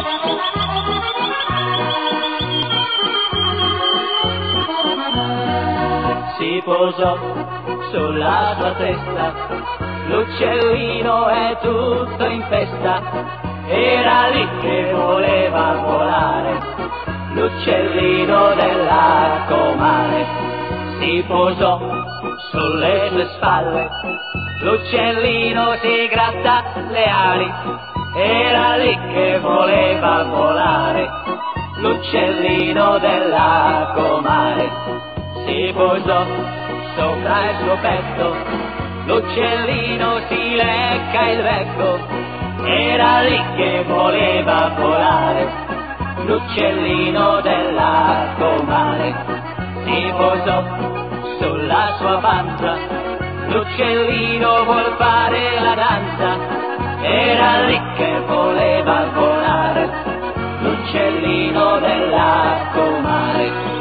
Si posò sulla sua testa, l'uccellino è tutto in festa, era lì che voleva volare, l'uccellino della comare. Si posò sulle sue spalle, l'uccellino si gratta le ali, era lì che voleva volare, l'uccellino della comare. Si posò sopra il suo petto, l'uccellino si lecca il becco, era lì che voleva volare, l'uccellino della comare. Si posò sulla sua panza, l'uccellino vuol fare la danza, era lì che voleva volare, l'uccellino della comare.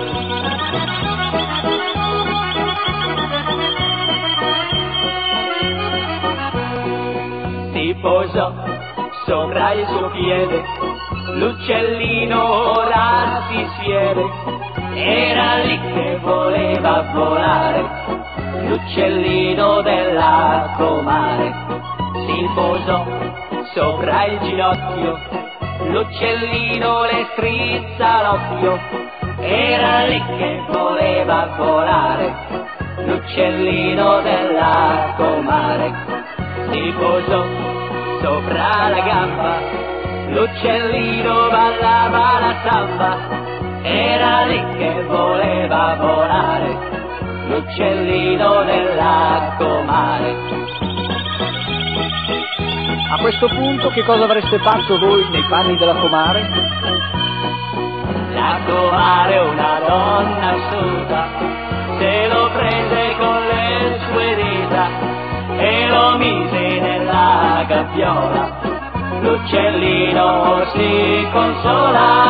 Si posò sopra il suo piede, l'uccellino ora si siede, era lì che voleva volare, l'uccellino della comare. Si posò sopra il ginocchio, l'uccellino le strizza l'occhio, era lì che voleva volare, l'uccellino della comare. Si posò sopra la gamba, l'uccellino ballava la samba, era lì che voleva volare, l'uccellino della comare. A questo punto che cosa avreste fatto voi nei panni della comare? La comare, una donna assurda, se lo prese con le sue dita e lo mise nella gabbiola, l'uccellino si consola.